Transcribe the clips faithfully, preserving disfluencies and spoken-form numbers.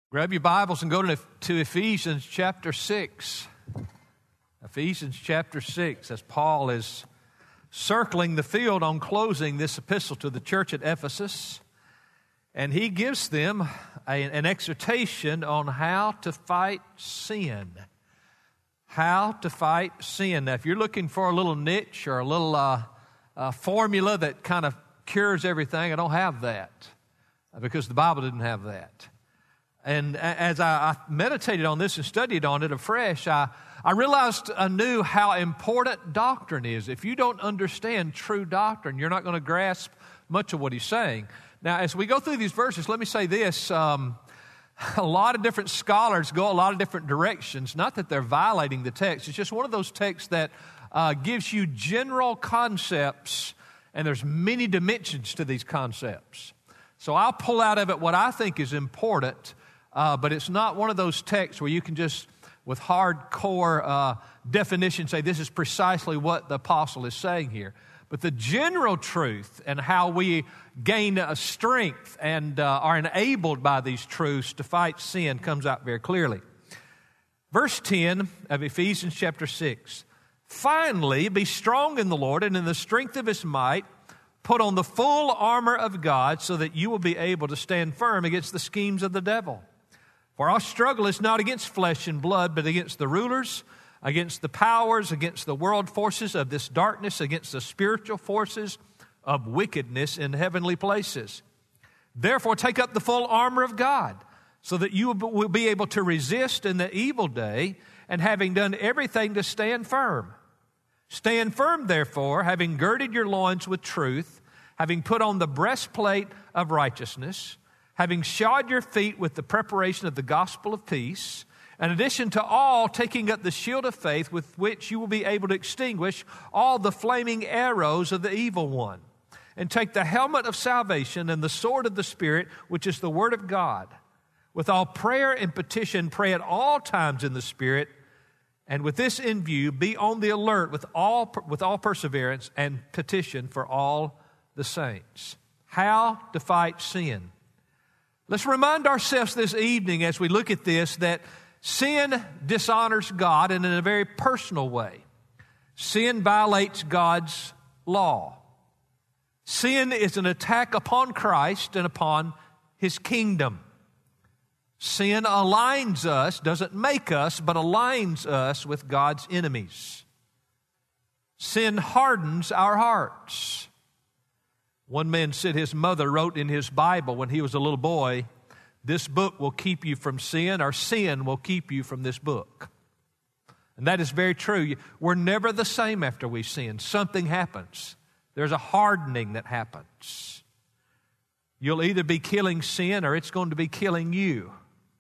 Grab your Bibles and go to, to Ephesians chapter six. Ephesians chapter six, as Paul is circling the field on closing this epistle to the church at Ephesus. And he gives them a, an exhortation on how to fight sin. How to fight sin. Now, if you're looking for a little niche or a little uh, uh, formula that kind of cures everything, I don't have that because the Bible didn't have that. And as I meditated on this and studied on it afresh, I, I realized anew how important doctrine is. If you don't understand true doctrine, you're not going to grasp much of what he's saying. Now, as we go through these verses, let me say this. Um, a lot of different scholars go a lot of different directions. Not that they're violating the text. It's just one of those texts that uh, gives you general concepts, and there's many dimensions to these concepts. So I'll pull out of it what I think is important. Uh, but it's not one of those texts where you can just, with hardcore uh, definition, say this is precisely what the apostle is saying here. But the general truth and how we gain a strength and uh, are enabled by these truths to fight sin comes out very clearly. Verse ten of Ephesians chapter six. Finally, be strong in the Lord and in the strength of His might. Put on the full armor of God so that you will be able to stand firm against the schemes of the devil. For our struggle is not against flesh and blood, but against the rulers, against the powers, against the world forces of this darkness, against the spiritual forces of wickedness in heavenly places. Therefore, take up the full armor of God, so that you will be able to resist in the evil day, and having done everything to stand firm. Stand firm, therefore, having girded your loins with truth, having put on the breastplate of righteousness, having shod your feet with the preparation of the gospel of peace, in addition to all, taking up the shield of faith with which you will be able to extinguish all the flaming arrows of the evil one. And take the helmet of salvation and the sword of the Spirit, which is the word of God. With all prayer and petition, pray at all times in the Spirit, and with this in view, be on the alert with all, with all perseverance and petition for all the saints. How to fight sin. Let's remind ourselves this evening as we look at this that sin dishonors God and in a very personal way. Sin violates God's law. Sin is an attack upon Christ and upon His kingdom. Sin aligns us, doesn't make us, but aligns us with God's enemies. Sin hardens our hearts. One man said his mother wrote in his Bible when he was a little boy, "This book will keep you from sin, or sin will keep you from this book." And that is very true. We're never the same after we sin. Something happens. There's a hardening that happens. You'll either be killing sin or it's going to be killing you.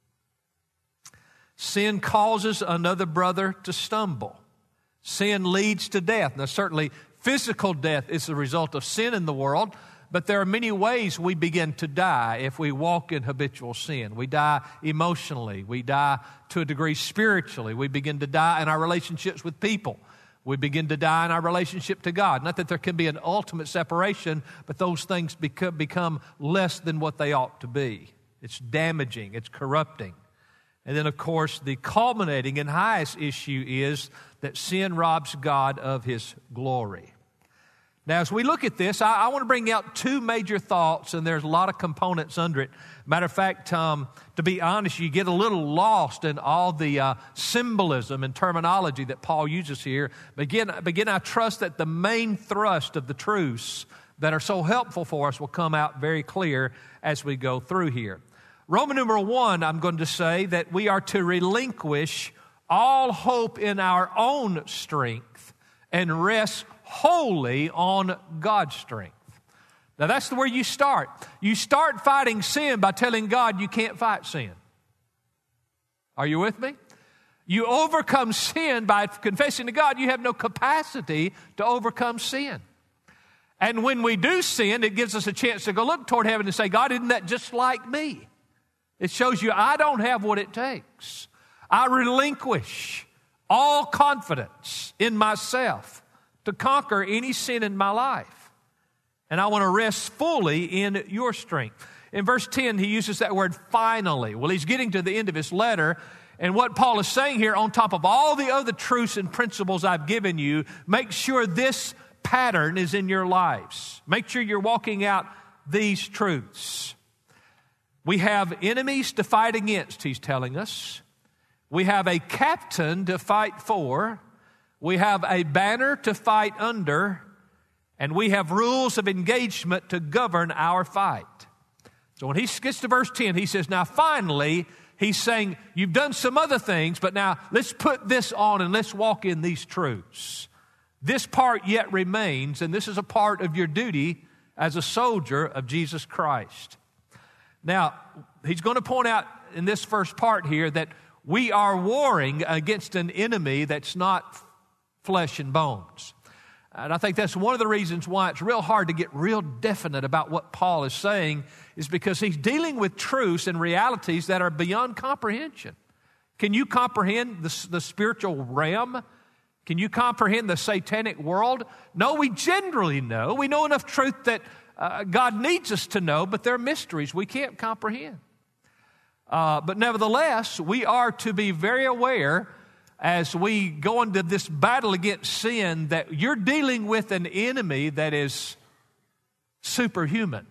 Sin causes another brother to stumble. Sin leads to death. Now, certainly, physical death is the result of sin in the world, but there are many ways we begin to die if we walk in habitual sin. We die emotionally. We die to a degree spiritually. We begin to die in our relationships with people. We begin to die in our relationship to God. Not that there can be an ultimate separation, but those things become, become less than what they ought to be. It's damaging. It's corrupting. And then, of course, the culminating and highest issue is that sin robs God of His glory. Now, as we look at this, I, I want to bring out two major thoughts, and there's a lot of components under it. Matter of fact, um, to be honest, you get a little lost in all the uh, symbolism and terminology that Paul uses here. But again, again, I trust that the main thrust of the truths that are so helpful for us will come out very clear as we go through here. Roman numeral one, I'm going to say that we are to relinquish all hope in our own strength and rest wholly on God's strength. Now that's where you start. You start fighting sin by telling God you can't fight sin. Are you with me? You overcome sin by confessing to God you have no capacity to overcome sin. And when we do sin, it gives us a chance to go look toward heaven and say, God, isn't that just like me? It shows you I don't have what it takes. I relinquish all confidence in myself to conquer any sin in my life. And I want to rest fully in your strength. In verse ten, he uses that word finally. Well, he's getting to the end of his letter, and what Paul is saying here, on top of all the other truths and principles I've given you, make sure this pattern is in your lives. Make sure you're walking out these truths. We have enemies to fight against, he's telling us. We have a captain to fight for. We have a banner to fight under. And we have rules of engagement to govern our fight. So when he gets to verse ten, he says, now finally, he's saying, you've done some other things, but now let's put this on and let's walk in these truths. This part yet remains, and this is a part of your duty as a soldier of Jesus Christ. Now, he's going to point out in this first part here that we are warring against an enemy that's not flesh and bones. And I think that's one of the reasons why it's real hard to get real definite about what Paul is saying, is because he's dealing with truths and realities that are beyond comprehension. Can you comprehend the, the spiritual realm? Can you comprehend the satanic world? No, we generally know. We know enough truth that uh, God needs us to know, but there are mysteries we can't comprehend. Uh, but nevertheless, we are to be very aware as we go into this battle against sin that you're dealing with an enemy that is superhuman.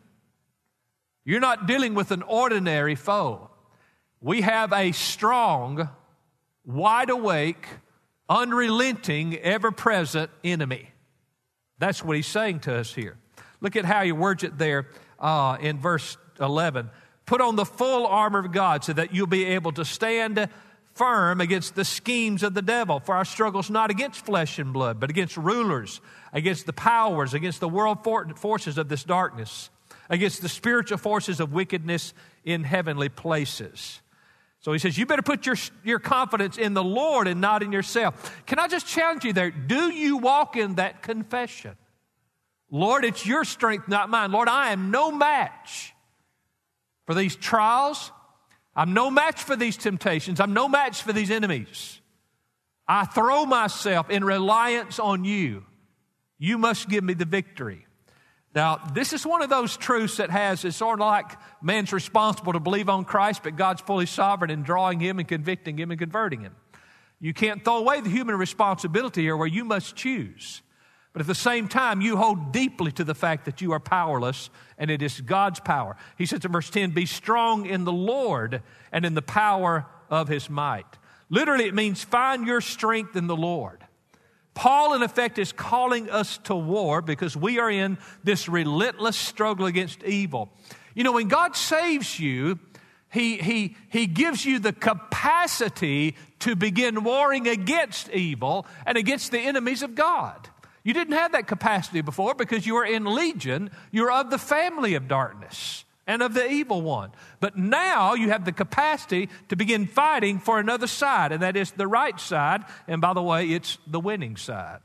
You're not dealing with an ordinary foe. We have a strong, wide awake, unrelenting, ever-present enemy. That's what he's saying to us here. Look at how he words it there uh, in verse eleven. Put on the full armor of God so that you'll be able to stand firm against the schemes of the devil. For our struggle is not against flesh and blood, but against rulers, against the powers, against the world forces of this darkness, against the spiritual forces of wickedness in heavenly places. So he says, you better put your, your confidence in the Lord and not in yourself. Can I just challenge you there? Do you walk in that confession? Lord, it's your strength, not mine. Lord, I am no match for these trials. I'm no match for these temptations. I'm no match for these enemies. I throw myself in reliance on you. You must give me the victory. Now, this is one of those truths that has, it's sort of like man's responsible to believe on Christ, but God's fully sovereign in drawing him and convicting him and converting him. You can't throw away the human responsibility here where you must choose. But at the same time, you hold deeply to the fact that you are powerless and it is God's power. He says in verse ten, be strong in the Lord and in the power of his might. Literally, it means find your strength in the Lord. Paul, in effect, is calling us to war because we are in this relentless struggle against evil. You know, when God saves you, He, he, he gives you the capacity to begin warring against evil and against the enemies of God. You didn't have that capacity before because you were in legion. You were of the family of darkness and of the evil one. But now you have the capacity to begin fighting for another side, and that is the right side. And by the way, it's the winning side.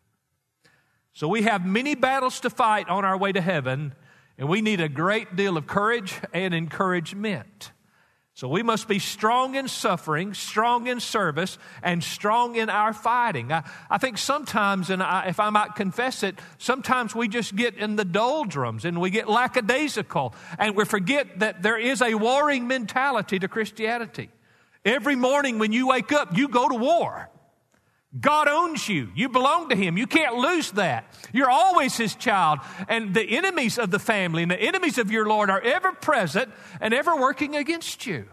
So we have many battles to fight on our way to heaven, and we need a great deal of courage and encouragement. So we must be strong in suffering, strong in service, and strong in our fighting. I, I think sometimes, and I, if I might confess it, sometimes we just get in the doldrums and we get lackadaisical and we forget that there is a warring mentality to Christianity. Every morning when you wake up, you go to war. God owns you. You belong to Him. You can't lose that. You're always His child. And the enemies of the family and the enemies of your Lord are ever present and ever working against you.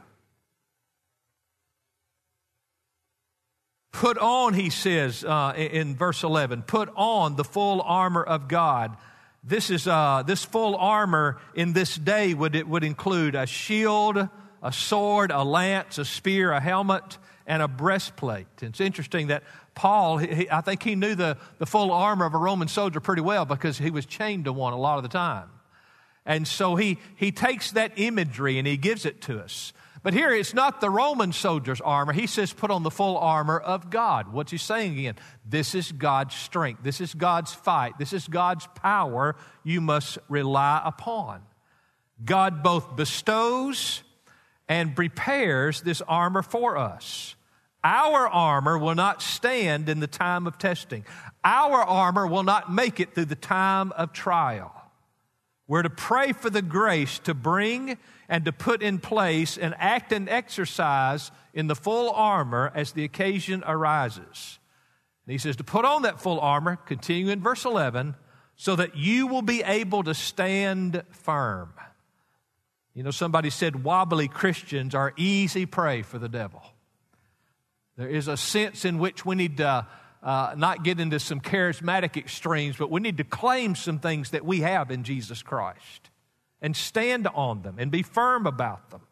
Put on, he says uh, in verse eleven, put on the full armor of God. This is uh, this full armor in this day would it would include a shield, a sword, a lance, a spear, a helmet, and a breastplate. It's interesting that Paul, he, I think he knew the, the full armor of a Roman soldier pretty well because he was chained to one a lot of the time. And so he, he takes that imagery and he gives it to us. But here it's not the Roman soldier's armor. He says put on the full armor of God. What's he saying again? This is God's strength. This is God's fight. This is God's power you must rely upon. God both bestows and prepares this armor for us. Our armor will not stand in the time of testing. Our armor will not make it through the time of trial. We're to pray for the grace to bring and to put in place and act and exercise in the full armor as the occasion arises. And he says to put on that full armor, continuing in verse eleven, so that you will be able to stand firm. You know, somebody said wobbly Christians are easy prey for the devil. There is a sense in which we need to uh, not get into some charismatic extremes, but we need to claim some things that we have in Jesus Christ and stand on them and be firm about them.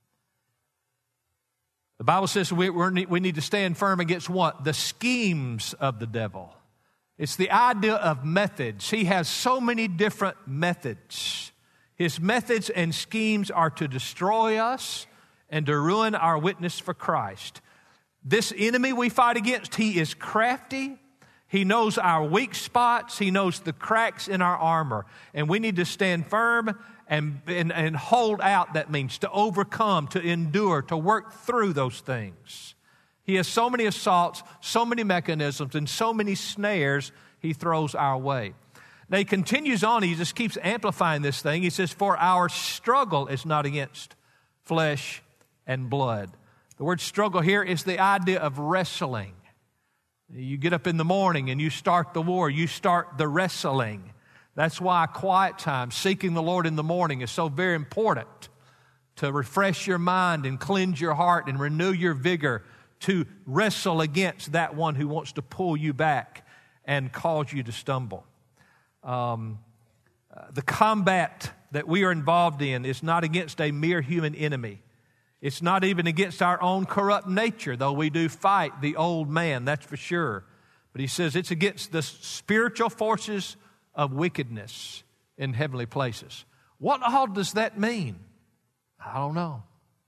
The Bible says we, we're, we need to stand firm against what? The schemes of the devil. It's the idea of methods. He has so many different methods. His methods and schemes are to destroy us and to ruin our witness for Christ. This enemy we fight against, he is crafty. He knows our weak spots. He knows the cracks in our armor. And we need to stand firm and, and, and hold out, that means to overcome, to endure, to work through those things. He has so many assaults, so many mechanisms, and so many snares he throws our way. Now he continues on, he just keeps amplifying this thing. He says, for our struggle is not against flesh and blood. The word struggle here is the idea of wrestling. You get up in the morning and you start the war, you start the wrestling. That's why quiet time, seeking the Lord in the morning, is so very important, to refresh your mind and cleanse your heart and renew your vigor, to wrestle against that one who wants to pull you back and cause you to stumble. Um, uh, the combat that we are involved in is not against a mere human enemy. It's not even against our own corrupt nature, though we do fight the old man, that's for sure. But he says it's against the spiritual forces of wickedness in heavenly places. What all does that mean? I don't know.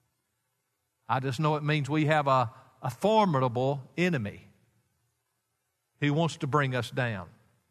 I just know it means we have a, a formidable enemy who wants to bring us down.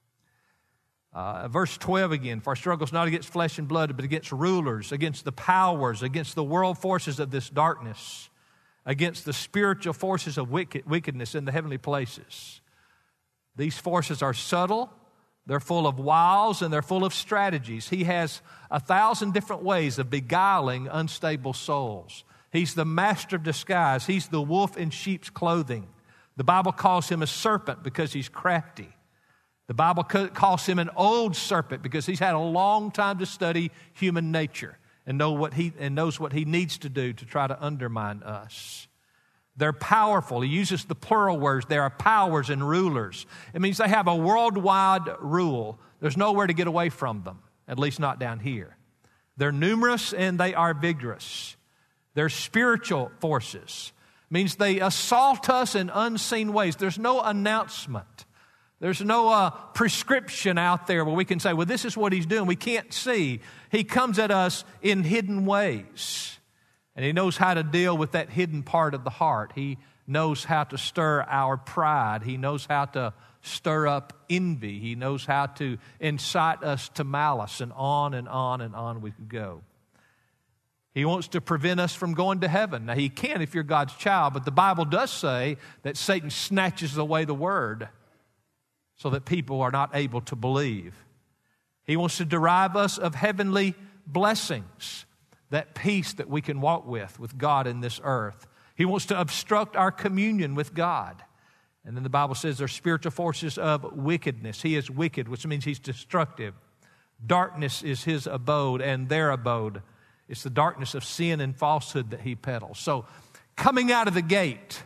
Uh, verse twelve again, for our struggle is not against flesh and blood, but against rulers, against the powers, against the world forces of this darkness, against the spiritual forces of wicked, wickedness in the heavenly places. These forces are subtle, they're full of wiles, and they're full of strategies. He has a thousand different ways of beguiling unstable souls. He's the master of disguise. He's the wolf in sheep's clothing. The Bible calls him a serpent because he's crafty. The Bible calls him an old serpent because he's had a long time to study human nature and know what he and knows what he needs to do to try to undermine us. They're powerful. He uses the plural words. There are powers and rulers. It means they have a worldwide rule. There's nowhere to get away from them, at least not down here. They're numerous and they are vigorous. They're spiritual forces. It means they assault us in unseen ways. There's no announcement. There's no uh, prescription out there where we can say, well, this is what he's doing. We can't see. He comes at us in hidden ways. And he knows how to deal with that hidden part of the heart. He knows how to stir our pride. He knows how to stir up envy. He knows how to incite us to malice, and on and on and on we could go. He wants to prevent us from going to heaven. Now, he can if you're God's child, but the Bible does say that Satan snatches away the word so that people are not able to believe. He wants to derive us of heavenly blessings, that peace that we can walk with, with God in this earth. He wants to obstruct our communion with God. And then the Bible says there's spiritual forces of wickedness. He is wicked, which means he's destructive. Darkness is his abode and their abode. It's the darkness of sin and falsehood that he peddles. So coming out of the gate,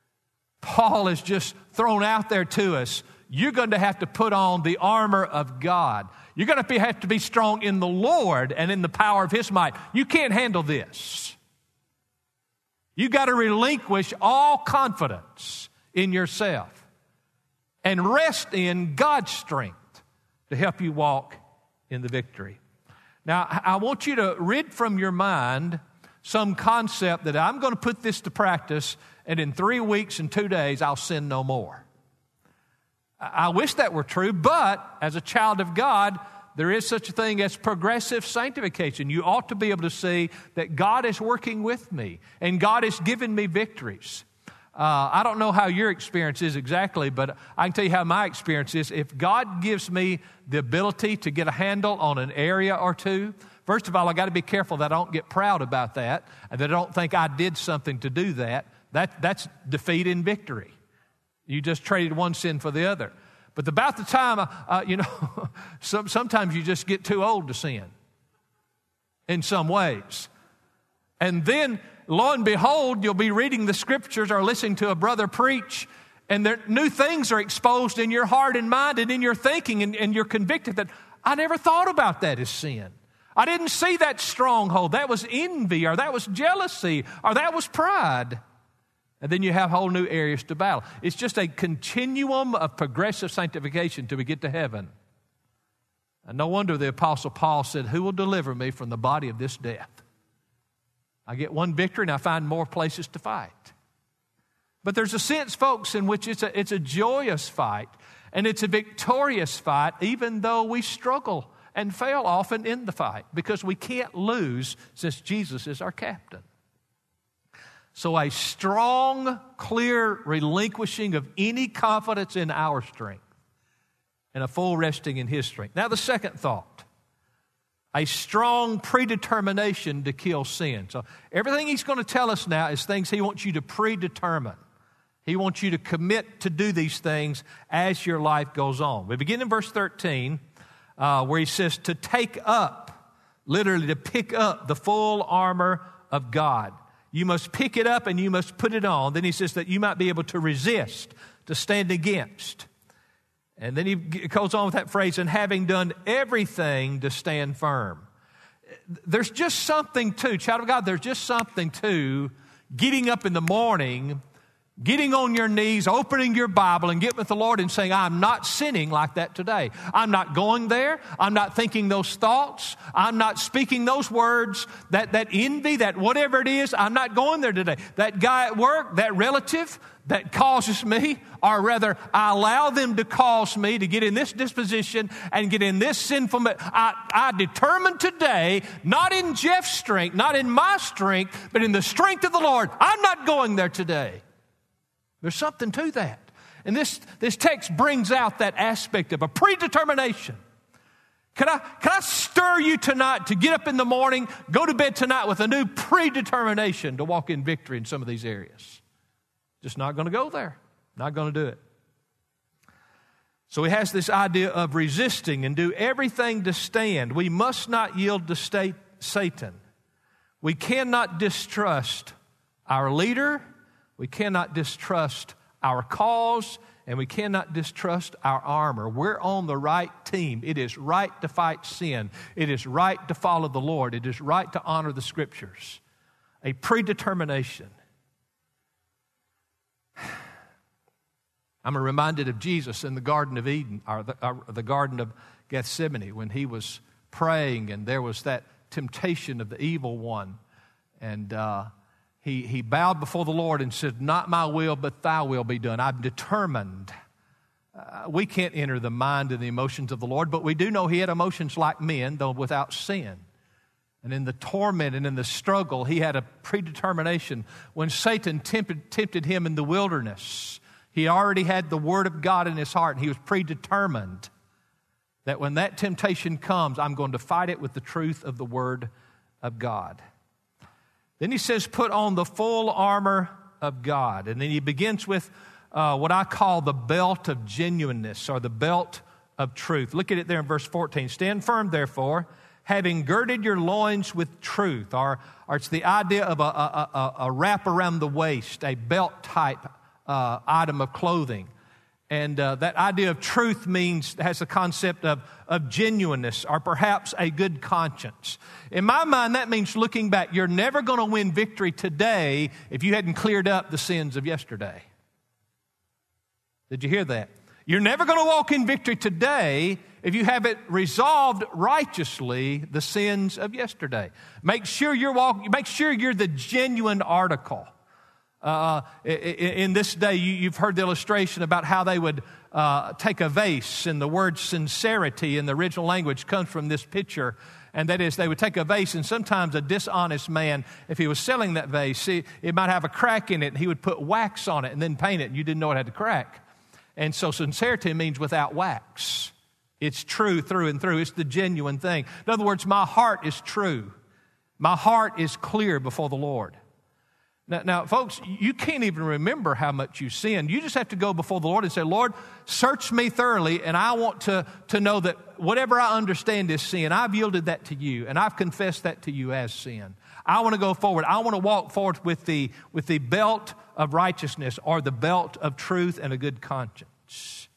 Paul is just thrown out there to us. You're going to have to put on the armor of God. You're going to have to be strong in the Lord and in the power of his might. You can't handle this. You got to relinquish all confidence in yourself and rest in God's strength to help you walk in the victory. Now, I want you to rid from your mind some concept that I'm going to put this to practice, and in three weeks and two days, I'll sin no more. I wish that were true, but as a child of God, there is such a thing as progressive sanctification. You ought to be able to see that God is working with me and God has given me victories. Uh, I don't know how your experience is exactly, but I can tell you how my experience is. If God gives me the ability to get a handle on an area or two, first of all, I got to be careful that I don't get proud about that and that I don't think I did something to do that. That that's defeat and victory. You just traded one sin for the other. But about the time, uh, you know, some, sometimes you just get too old to sin in some ways. And then, lo and behold, you'll be reading the scriptures or listening to a brother preach, and there, new things are exposed in your heart and mind and in your thinking, and, and you're convicted that I never thought about that as sin. I didn't see that stronghold. That was envy, or that was jealousy, or that was pride. And then you have whole new areas to battle. It's just a continuum of progressive sanctification till we get to heaven. And no wonder the Apostle Paul said, who will deliver me from the body of this death? I get one victory and I find more places to fight. But there's a sense, folks, in which it's a, it's a joyous fight and it's a victorious fight, even though we struggle and fail often in the fight, because we can't lose since Jesus is our captain. So a strong, clear relinquishing of any confidence in our strength and a full resting in His strength. Now the second thought, a strong predetermination to kill sin. So everything he's going to tell us now is things he wants you to predetermine. He wants you to commit to do these things as your life goes on. We begin in verse thirteen, uh, where he says to take up, literally to pick up the full armor of God. You must pick it up and you must put it on. Then he says that you might be able to resist, to stand against. And then he goes on with that phrase, and having done everything to stand firm. There's just something to, child of God, there's just something to getting up in the morning, getting on your knees, opening your Bible and getting with the Lord and saying, I'm not sinning like that today. I'm not going there. I'm not thinking those thoughts. I'm not speaking those words, that, that envy, that whatever it is, I'm not going there today. That guy at work, that relative that causes me, or rather I allow them to cause me to get in this disposition and get in this sinful, I, I determined today, not in Jeff's strength, not in my strength, but in the strength of the Lord, I'm not going there today. There's something to that. And this, this text brings out that aspect of a predetermination. Can I, can I stir you tonight to get up in the morning, go to bed tonight with a new predetermination to walk in victory in some of these areas? Just not going to go there. Not going to do it. So he has this idea of resisting and do everything to stand. We must not yield to state, Satan. We cannot distrust our leader. We cannot distrust our cause, and we cannot distrust our armor. We're on the right team. It is right to fight sin. It is right to follow the Lord. It is right to honor the Scriptures. A predetermination. I'm reminded of Jesus in the Garden of Eden, or the, or the Garden of Gethsemane, when he was praying and there was that temptation of the evil one. And uh, he, he bowed before the Lord and said, not my will, but thy will be done. I'm determined. Uh, we can't enter the mind and the emotions of the Lord, but we do know he had emotions like men, though without sin. And in the torment and in the struggle, he had a predetermination. When Satan tempted, tempted him in the wilderness, he already had the Word of God in his heart, and he was predetermined that when that temptation comes, I'm going to fight it with the truth of the Word of God. Then he says, put on the full armor of God. And then he begins with uh, what I call the belt of genuineness, or the belt of truth. Look at it there in verse fourteen. Stand firm, therefore, having girded your loins with truth. Or, or it's the idea of a, a, a, a wrap around the waist, a belt type uh, item of clothing. And uh, that idea of truth means, has the concept of, of genuineness, or perhaps a good conscience. In my mind, that means looking back. You're never going to win victory today if you hadn't cleared up the sins of yesterday. Did you hear that? You're never going to walk in victory today if you haven't resolved righteously the sins of yesterday. Make sure you're walking, make sure you're the genuine article. Uh, in this day, you've heard the illustration about how they would uh, take a vase, and the word sincerity in the original language comes from this picture. And that is, they would take a vase, and sometimes a dishonest man, if he was selling that vase, see, it might have a crack in it, and he would put wax on it and then paint it, and you didn't know it had a crack. And so sincerity means without wax. It's true through and through. It's the genuine thing. In other words, my heart is true. My heart is clear before the Lord. Now, now, folks, you can't even remember how much you sinned. You just have to go before the Lord and say, Lord, search me thoroughly, and I want to, to know that whatever I understand is sin, I've yielded that to you, and I've confessed that to you as sin. I want to go forward. I want to walk forward with the, with the belt of righteousness, or the belt of truth and a good conscience.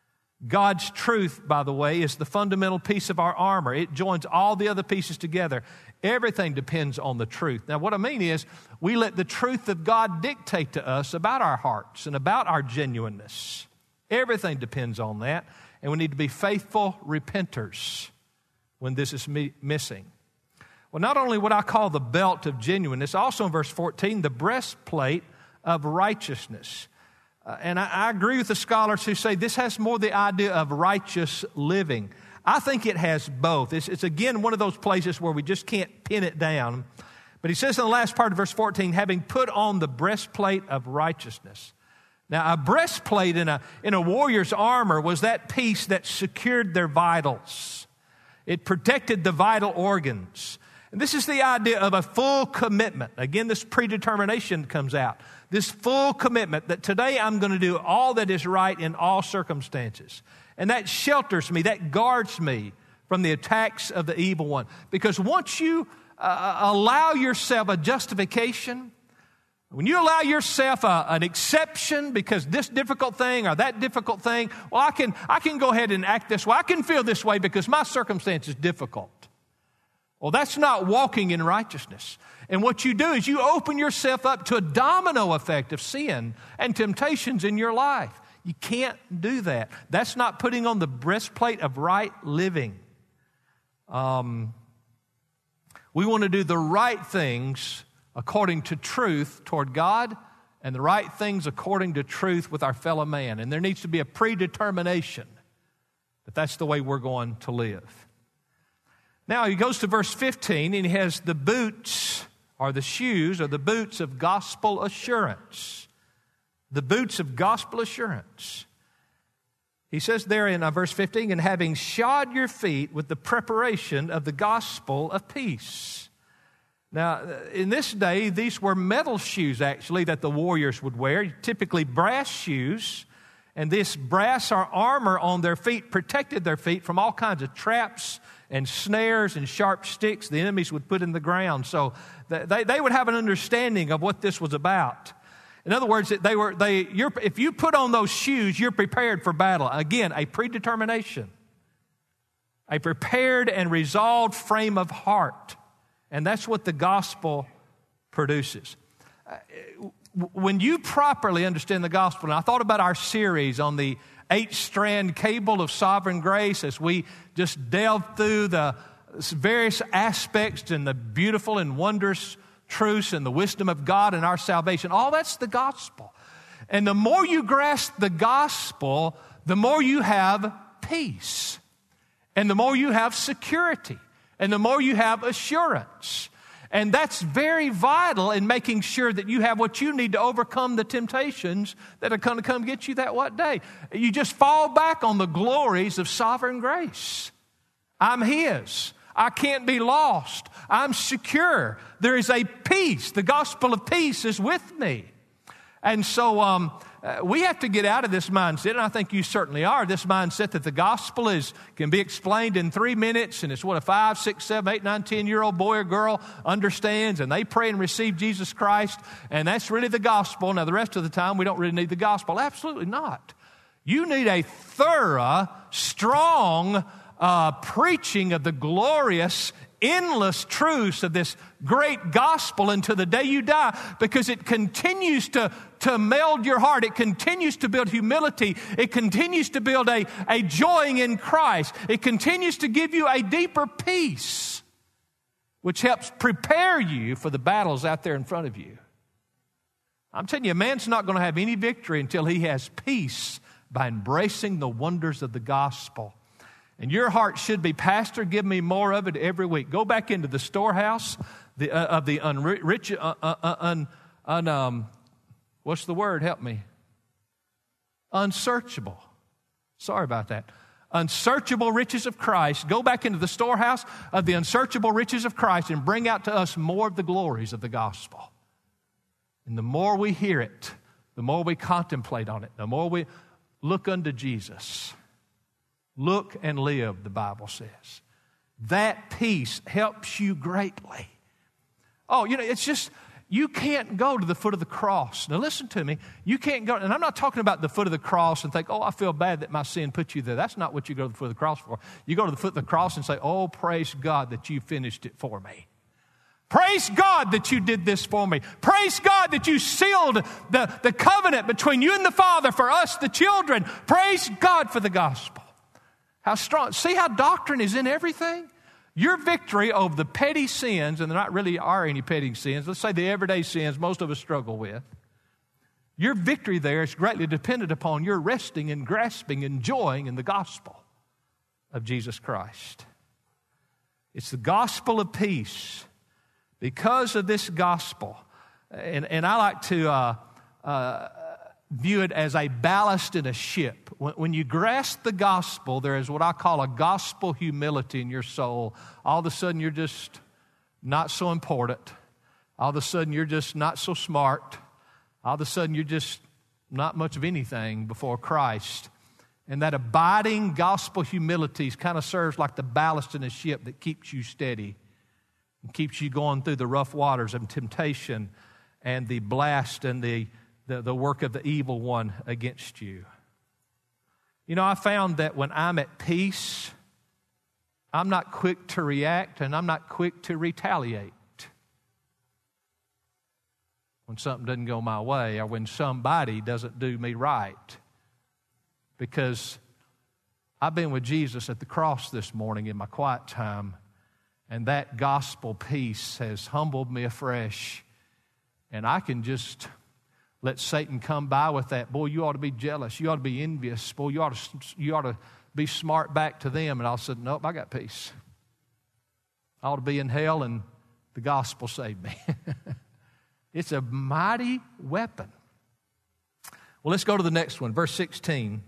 God's truth, by the way, is the fundamental piece of our armor. It joins all the other pieces together. Everything depends on the truth. Now, what I mean is, we let the truth of God dictate to us about our hearts and about our genuineness. Everything depends on that, and we need to be faithful repenters when this is mi- missing. Well, not only what I call the belt of genuineness, also in verse fourteen, the breastplate of righteousness. Uh, and I, I agree with the scholars who say this has more the idea of righteous living. I think it has both. It's, it's again one of those places where we just can't pin it down. But he says in the last part of verse fourteen, having put on the breastplate of righteousness. Now, a breastplate in a, in a warrior's armor was that piece that secured their vitals. It protected the vital organs. And this is the idea of a full commitment. Again, this predetermination comes out. This full commitment that today I'm going to do all that is right in all circumstances. And that shelters me, that guards me from the attacks of the evil one. Because once you uh, allow yourself a justification, when you allow yourself a, an exception because this difficult thing or that difficult thing, well, I can, I can go ahead and act this way. I can feel this way because my circumstance is difficult. Well, that's not walking in righteousness. And what you do is you open yourself up to a domino effect of sin and temptations in your life. You can't do that. That's not putting on the breastplate of right living. Um, we want to do the right things according to truth toward God and the right things according to truth with our fellow man. And there needs to be a predetermination that that's the way we're going to live. Now he goes to verse fifteen and he has the boots or the shoes or the boots of gospel assurance. The boots of gospel assurance. He says there in uh, verse fifteen, and having shod your feet with the preparation of the gospel of peace. Now, in this day, these were metal shoes, actually, that the warriors would wear, typically brass shoes. And this brass or armor on their feet protected their feet from all kinds of traps and snares and sharp sticks the enemies would put in the ground. So they, they would have an understanding of what this was about. In other words, they were they. You're, if you put on those shoes, you're prepared for battle. Again, a predetermination, a prepared and resolved frame of heart, and that's what the gospel produces. When you properly understand the gospel, and I thought about our series on the eight-strand cable of sovereign grace as we just delved through the various aspects and the beautiful and wondrous truths and the wisdom of God and our salvation. All that's the gospel. And the more you grasp the gospel, the more you have peace. And the more you have security. And the more you have assurance. And that's very vital in making sure that you have what you need to overcome the temptations that are going to come get you that what day. You just fall back on the glories of sovereign grace. I'm His. I can't be lost. I'm secure. There is a peace. The gospel of peace is with me. And so um, uh, we have to get out of this mindset, and I think you certainly are, this mindset that the gospel is can be explained in three minutes, and it's what a five, six, seven, eight, nine, ten-year-old boy or girl understands, and they pray and receive Jesus Christ, and that's really the gospel. Now, the rest of the time, we don't really need the gospel. Absolutely not. You need a thorough, strong Uh, preaching of the glorious, endless truths of this great gospel until the day you die, because it continues to, to meld your heart. It continues to build humility. It continues to build a, a joying in Christ. It continues to give you a deeper peace, which helps prepare you for the battles out there in front of you. I'm telling you, a man's not going to have any victory until he has peace by embracing the wonders of the gospel. And your heart should be, Pastor, give me more of it every week. Go back into the storehouse the, uh, of the unrich, uh, uh, uh, un, un, um, what's the word? Help me. Unsearchable. Sorry about that. Unsearchable riches of Christ. Go back into the storehouse of the unsearchable riches of Christ and bring out to us more of the glories of the gospel. And the more we hear it, the more we contemplate on it, the more we look unto Jesus. Look and live, the Bible says. That peace helps you greatly. Oh, you know, it's just, you can't go to the foot of the cross. Now listen to me. You can't go, and I'm not talking about the foot of the cross and think, oh, I feel bad that my sin put you there. That's not what you go to the foot of the cross for. You go to the foot of the cross and say, oh, praise God that you finished it for me. Praise God that you did this for me. Praise God that you sealed the, the covenant between you and the Father for us, the children. Praise God for the gospel. How strong. See how doctrine is in everything? Your victory over the petty sins, and there not really are any petty sins, let's say the everyday sins most of us struggle with. Your victory there is greatly dependent upon your resting and grasping and enjoying in the gospel of Jesus Christ. It's the gospel of peace. Because of this gospel, and, and I like to uh, uh, view it as a ballast in a ship. When, when you grasp the gospel, there is what I call a gospel humility in your soul. All of a sudden, you're just not so important. All of a sudden, you're just not so smart. All of a sudden, you're just not much of anything before Christ. And that abiding gospel humility kind of serves like the ballast in a ship that keeps you steady and keeps you going through the rough waters of temptation and the blast and the, the, the work of the evil one against you. You know, I found that when I'm at peace, I'm not quick to react and I'm not quick to retaliate when something doesn't go my way or when somebody doesn't do me right. Because I've been with Jesus at the cross this morning in my quiet time, and that gospel peace has humbled me afresh. And I can just let Satan come by with that. Boy, you ought to be jealous. You ought to be envious. Boy, you ought to, you ought to be smart back to them. And I'll say, nope, I got peace. I ought to be in hell, and the gospel saved me. It's a mighty weapon. Well, let's go to the next one, verse sixteen.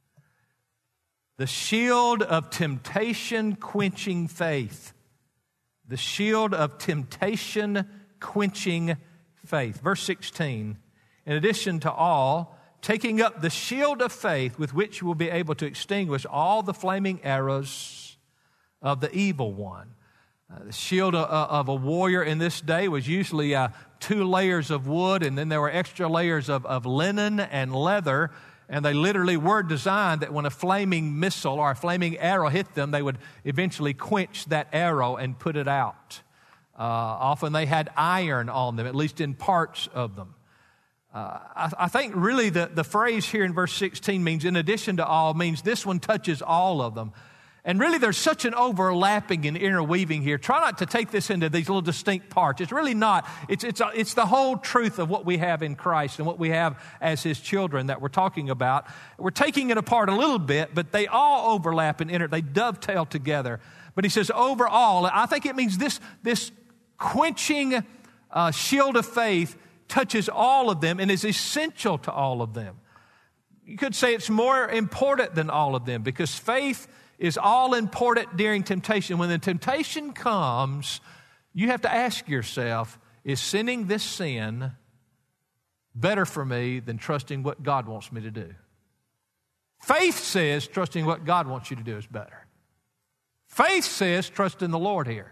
The shield of temptation quenching faith. The shield of temptation quenching faith. Verse sixteen. In addition to all, taking up the shield of faith with which you will be able to extinguish all the flaming arrows of the evil one. Uh, the shield of, of a warrior in this day was usually uh, two layers of wood, and then there were extra layers of, of linen and leather. And they literally were designed that when a flaming missile or a flaming arrow hit them, they would eventually quench that arrow and put it out. Uh, often they had iron on them, at least in parts of them. Uh, I, I think really the, the phrase here in verse sixteen means in addition to all, means this one touches all of them. And really there's such an overlapping and interweaving here. Try not to take this into these little distinct parts. It's really not. It's, it's, it's the whole truth of what we have in Christ and what we have as His children that we're talking about. We're taking it apart a little bit, but they all overlap and inter. They dovetail together. But he says overall, I think it means this, this quenching uh, shield of faith touches all of them and is essential to all of them. You could say it's more important than all of them because faith is all important during temptation. When the temptation comes, you have to ask yourself, is sinning this sin better for me than trusting what God wants me to do? Faith says trusting what God wants you to do is better. Faith says trust in the Lord here.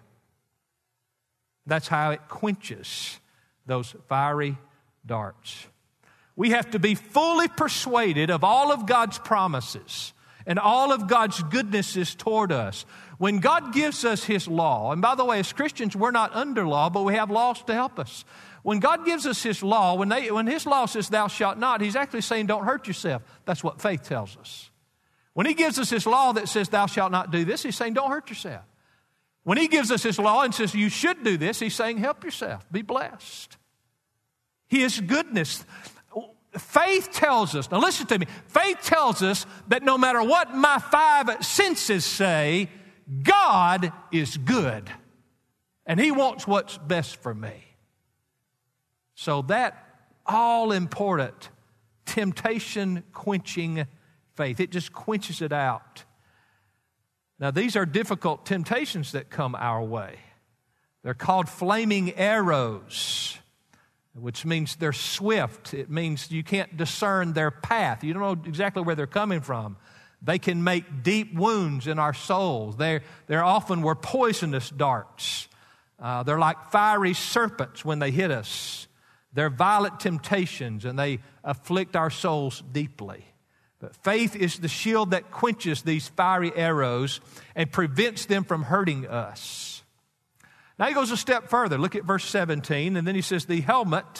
That's how it quenches those fiery darts. We have to be fully persuaded of all of God's promises and all of God's goodnesses toward us. When God gives us His law, and by the way, as Christians, we're not under law, but we have laws to help us. When God gives us His law, when, they, when His law says, thou shalt not, He's actually saying, don't hurt yourself. That's what faith tells us. When He gives us His law that says, thou shalt not do this, He's saying, don't hurt yourself. When He gives us His law and says, you should do this, He's saying, help yourself, be blessed. His goodness. faith tells us, now listen to me, faith tells us that no matter what my five senses say, God is good. And He wants what's best for me. So that all-important, temptation-quenching faith, it just quenches it out. Now, these are difficult temptations that come our way. They're called flaming arrows, which means they're swift. It means you can't discern their path. You don't know exactly where they're coming from. They can make deep wounds in our souls. They're, they're often were poisonous darts. Uh, they're like fiery serpents when they hit us. They're violent temptations, and they afflict our souls deeply. But faith is the shield that quenches these fiery arrows and prevents them from hurting us. Now he goes a step further. Look at verse seventeen, and then he says, the helmet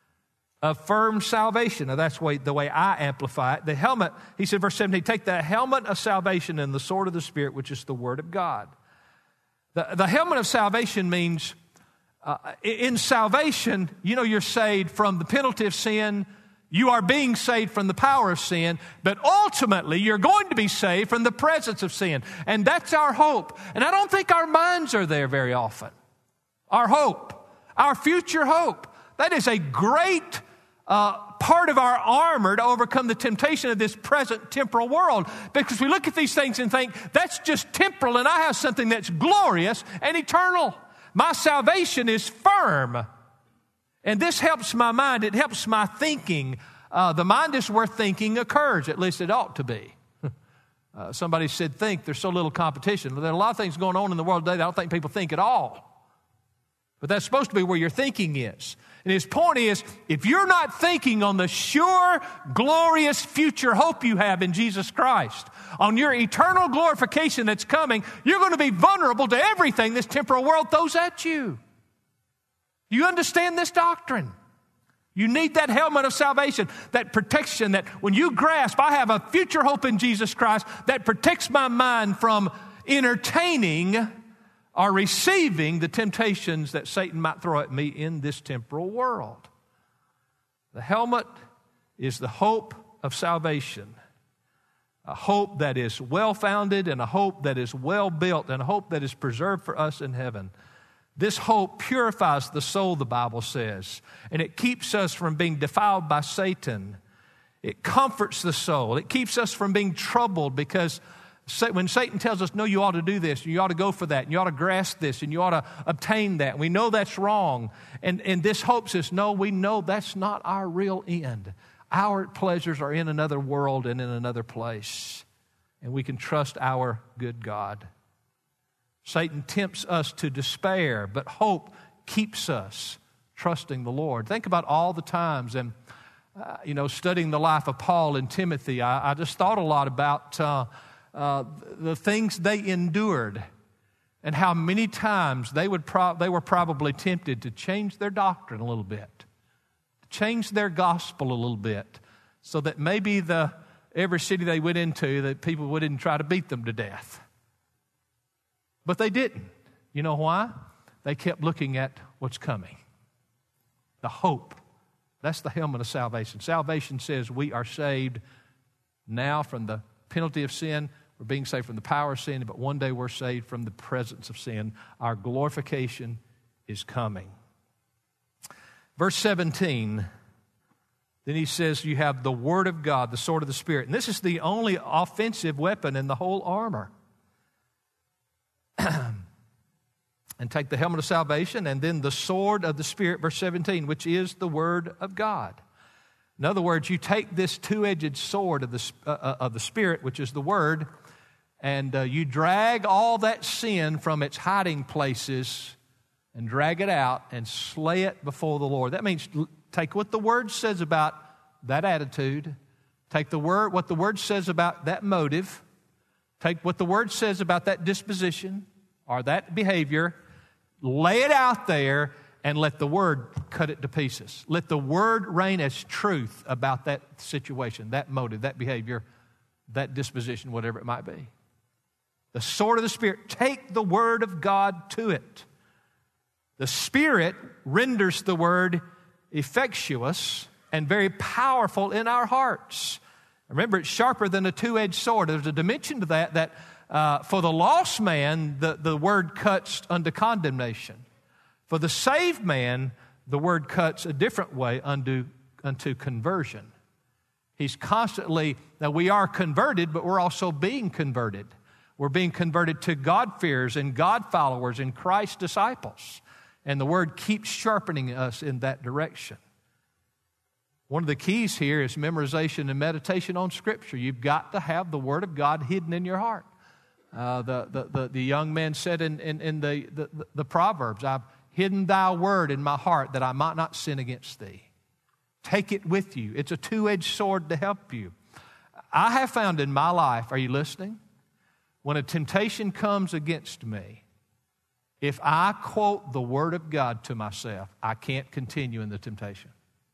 of firm salvation. Now that's the way, the way I amplify it. The helmet, he said, verse seventeen, take the helmet of salvation and the sword of the Spirit, which is the Word of God. The, the helmet of salvation means, uh, in salvation, you know, you're saved from the penalty of sin. You are being saved from the power of sin, but ultimately you're going to be saved from the presence of sin. And that's our hope. And I don't think our minds are there very often. Our hope, our future hope, that is a great uh, part of our armor to overcome the temptation of this present temporal world. Because we look at these things and think, that's just temporal, and I have something that's glorious and eternal. My salvation is firm. And this helps my mind. It helps my thinking. Uh, the mind is where thinking occurs. At least it ought to be. uh, somebody said, think. There's so little competition. Well, there are a lot of things going on in the world today that I don't think people think at all. But that's supposed to be where your thinking is. And his point is, if you're not thinking on the sure, glorious future hope you have in Jesus Christ, on your eternal glorification that's coming, you're going to be vulnerable to everything this temporal world throws at you. You understand this doctrine? You need that helmet of salvation, that protection that when you grasp, I have a future hope in Jesus Christ that protects my mind from entertaining or receiving the temptations that Satan might throw at me in this temporal world. The helmet is the hope of salvation, a hope that is well-founded and a hope that is well-built and a hope that is preserved for us in heaven. This hope purifies the soul, the Bible says, and it keeps us from being defiled by Satan. It comforts the soul. It keeps us from being troubled because when Satan tells us, no, you ought to do this, and you ought to go for that, and you ought to grasp this, and you ought to obtain that, we know that's wrong. And, and this hope says, no, we know that's not our real end. Our pleasures are in another world and in another place, and we can trust our good God. Satan tempts us to despair, but hope keeps us trusting the Lord. Think about all the times, and uh, you know, studying the life of Paul and Timothy, I, I just thought a lot about uh, uh, the things they endured, and how many times they would pro- they were probably tempted to change their doctrine a little bit, to change their gospel a little bit, so that maybe the every city they went into, that people wouldn't try to beat them to death. But they didn't. You know why? They kept looking at what's coming. The hope. That's the helmet of salvation. Salvation says we are saved now from the penalty of sin. We're being saved from the power of sin, but one day we're saved from the presence of sin. Our glorification is coming. Verse seventeen, then he says you have the Word of God, the sword of the Spirit. And this is the only offensive weapon in the whole armor. And take the helmet of salvation and then the sword of the Spirit, verse seventeen, which is the Word of God. In other words, you take this two-edged sword of the, uh, of the Spirit, which is the Word, and uh, you drag all that sin from its hiding places and drag it out and slay it before the Lord. That means take what the Word says about that attitude, take the word, what the Word says about that motive, take what the Word says about that disposition or that behavior, lay it out there, and let the Word cut it to pieces. Let the Word reign as truth about that situation, that motive, that behavior, that disposition, whatever it might be. The sword of the Spirit, take the Word of God to it. The Spirit renders the Word effectuous and very powerful in our hearts. Remember, it's sharper than a two-edged sword. There's a dimension to that that uh, for the lost man, the, the word cuts unto condemnation. For the saved man, the word cuts a different way unto, unto conversion. He's constantly, now we are converted, but we're also being converted. We're being converted to God-fearers and God-followers and Christ disciples. And the word keeps sharpening us in that direction. One of the keys here is memorization and meditation on Scripture. You've got to have the Word of God hidden in your heart. Uh, the, the, the, the young man said in, in, in the, the, the Proverbs, I've hidden thy word in my heart that I might not sin against thee. Take it with you. It's a two-edged sword to help you. I have found in my life, are you listening? When a temptation comes against me, if I quote the Word of God to myself, I can't continue in the temptation.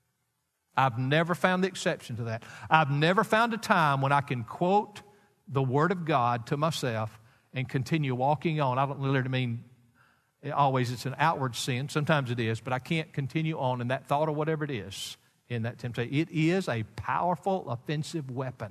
I've never found the exception to that. I've never found a time when I can quote the Word of God to myself and continue walking on. I don't literally mean always it's an outward sin. Sometimes it is, but I can't continue on in that thought or whatever it is in that temptation. It is a powerful, offensive weapon.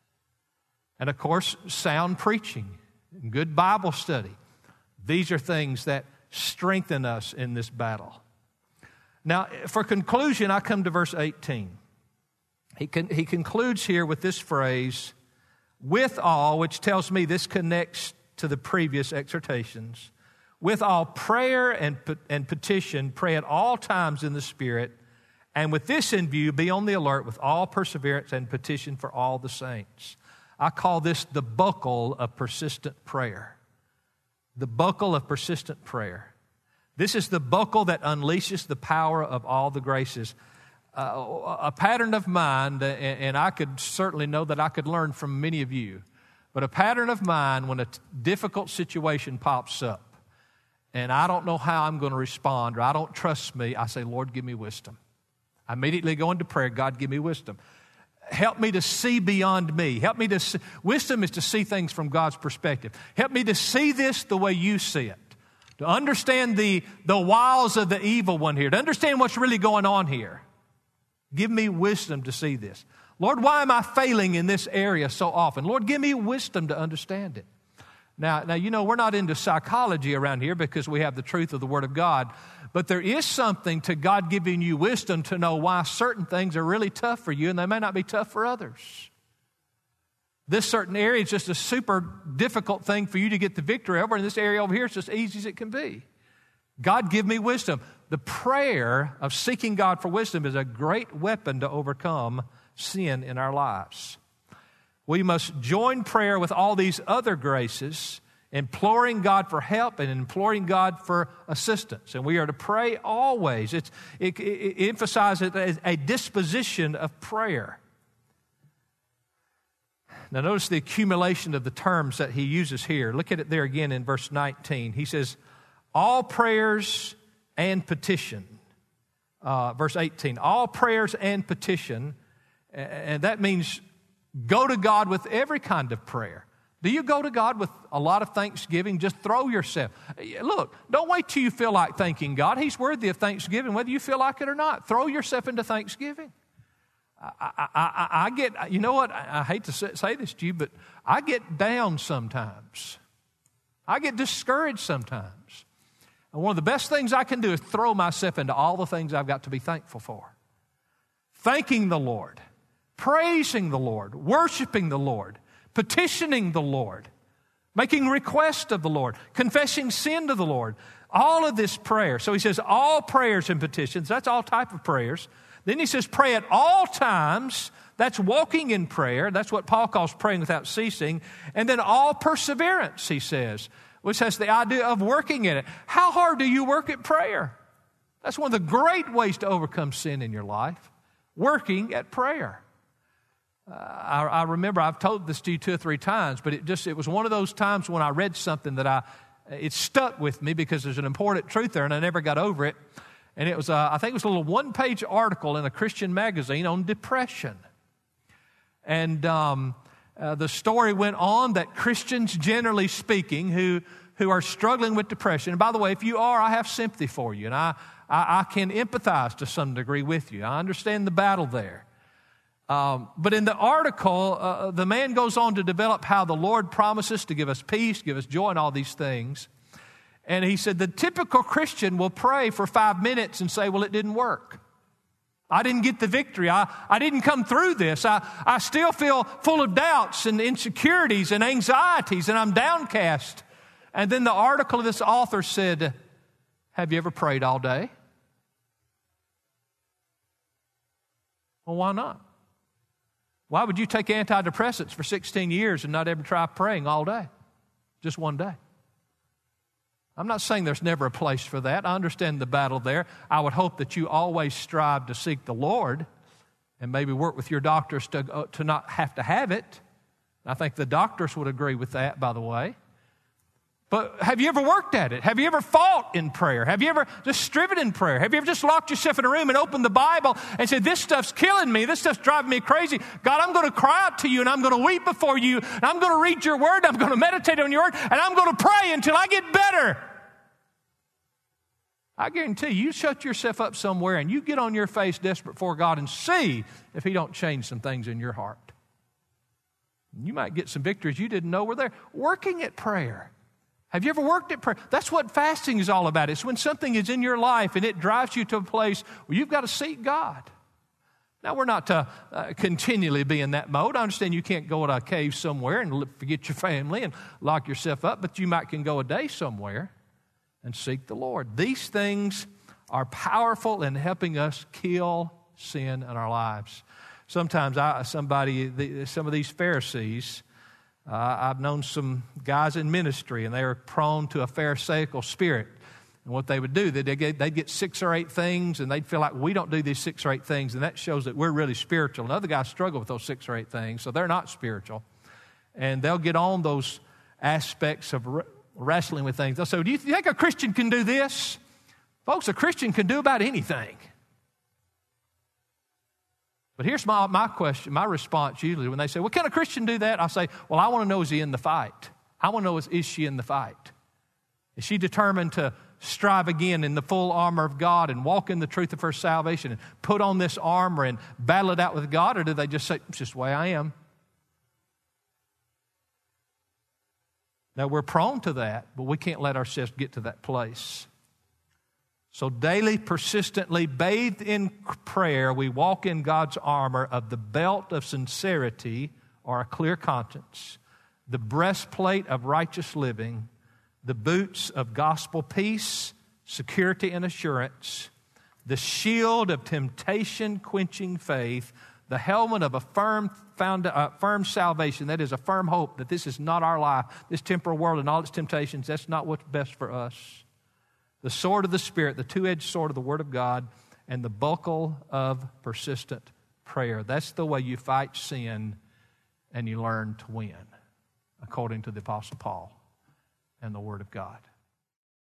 And of course, sound preaching, good Bible study. These are things that strengthen us in this battle. Now, for conclusion, I come to verse eighteen. He, con- he concludes here with this phrase, with all, which tells me this connects to the previous exhortations. With all prayer and, and petition, pray at all times in the Spirit, and with this in view, be on the alert with all perseverance and petition for all the saints. I call this the buckle of persistent prayer. The buckle of persistent prayer. This is the buckle that unleashes the power of all the graces. Uh, a pattern of mine, and I could certainly know that I could learn from many of you, but a pattern of mine when a t- difficult situation pops up, and I don't know how I'm going to respond, or I don't trust me, I say, Lord, give me wisdom. I immediately go into prayer, God, give me wisdom. Help me to see beyond me. Help me to see. Wisdom is to see things from God's perspective. Help me to see this the way you see it. To understand the, the wiles of the evil one here. To understand what's really going on here. Give me wisdom to see this. Lord, why am I failing in this area so often? Lord, give me wisdom to understand it. Now, now, you know, we're not into psychology around here because we have the truth of the Word of God. But there is something to God giving you wisdom to know why certain things are really tough for you and they may not be tough for others. This certain area is just a super difficult thing for you to get the victory over, and this area over here is just easy as it can be. God, give me wisdom. The prayer of seeking God for wisdom is a great weapon to overcome sin in our lives. We must join prayer with all these other graces, imploring God for help and imploring God for assistance. And we are to pray always. It's, it, it, it emphasizes it as a disposition of prayer. Now notice the accumulation of the terms that he uses here. Look at it there again in verse nineteen. He says, all prayers and petition. Uh, verse eighteen, all prayers and petition. And that means go to God with every kind of prayer. Do you go to God with a lot of thanksgiving? Just throw yourself. Look, don't wait till you feel like thanking God. He's worthy of thanksgiving, whether you feel like it or not. Throw yourself into thanksgiving. I, I, I, I get, you know what, I, I hate to say this to you, but I get down sometimes. I get discouraged sometimes. And one of the best things I can do is throw myself into all the things I've got to be thankful for. Thanking the Lord, praising the Lord, worshiping the Lord, petitioning the Lord, making request of the Lord, confessing sin to the Lord. All of this prayer. So he says all prayers and petitions. That's all type of prayers. Then he says pray at all times. That's walking in prayer. That's what Paul calls praying without ceasing. And then all perseverance, he says, which has the idea of working in it. How hard do you work at prayer? That's one of the great ways to overcome sin in your life. Working at prayer. Uh, I, I remember I've told this to you two or three times, but it just it was one of those times when I read something that I it stuck with me because there's an important truth there, and I never got over it. And it was uh, I think it was a little one-page article in a Christian magazine on depression, and um, uh, the story went on that Christians, generally speaking, who who are struggling with depression. And by the way, if you are, I have sympathy for you, and I I, I can empathize to some degree with you. I understand the battle there. Um, but in the article, uh, the man goes on to develop how the Lord promises to give us peace, give us joy, and all these things. And he said the typical Christian will pray for five minutes and say, well, it didn't work. I didn't get the victory. I, I didn't come through this. I, I still feel full of doubts and insecurities and anxieties, and I'm downcast. And then the article of this author said, have you ever prayed all day? Well, why not? Why would you take antidepressants for sixteen years and not ever try praying all day? Just one day. I'm not saying there's never a place for that. I understand the battle there. I would hope that you always strive to seek the Lord and maybe work with your doctors to, uh, to not have to have it. I think the doctors would agree with that, by the way. But have you ever worked at it? Have you ever fought in prayer? Have you ever just striven in prayer? Have you ever just locked yourself in a room and opened the Bible and said, this stuff's killing me. This stuff's driving me crazy. God, I'm going to cry out to you and I'm going to weep before you. And I'm going to read your word. I'm going to meditate on your word. And I'm going to pray until I get better. I guarantee you, you shut yourself up somewhere and you get on your face desperate for God and see if he don't change some things in your heart. You might get some victories you didn't know were there. Working at prayer. Have you ever worked at prayer? That's what fasting is all about. It's when something is in your life and it drives you to a place where you've got to seek God. Now, we're not to uh, continually be in that mode. I understand you can't go to a cave somewhere and forget your family and lock yourself up, but you might can go a day somewhere and seek the Lord. These things are powerful in helping us kill sin in our lives. Sometimes I, somebody, the, some of these Pharisees, Uh, I've known some guys in ministry, and they were prone to a pharisaical spirit. And what they would do, they'd get, they'd get six or eight things, and they'd feel like, we don't do these six or eight things, and that shows that we're really spiritual. And other guys struggle with those six or eight things, so they're not spiritual. And they'll get on those aspects of re- wrestling with things. They'll say, do you think a Christian can do this? Folks, a Christian can do about anything. But here's my, my question, my response usually when they say, well, can a Christian do that? I say, well, I want to know, is he in the fight? I want to know, is, is she in the fight? Is she determined to strive again in the full armor of God and walk in the truth of her salvation and put on this armor and battle it out with God? Or do they just say, it's just the way I am? Now, we're prone to that, but we can't let ourselves get to that place. So daily, persistently, bathed in prayer, we walk in God's armor of the belt of sincerity or a clear conscience, the breastplate of righteous living, the boots of gospel peace, security and assurance, the shield of temptation-quenching faith, the helmet of a firm, found, uh, firm salvation, that is a firm hope that this is not our life, this temporal world and all its temptations, that's not what's best for us. The sword of the Spirit, the two-edged sword of the Word of God, and the buckle of persistent prayer. That's the way you fight sin and you learn to win, according to the Apostle Paul and the Word of God.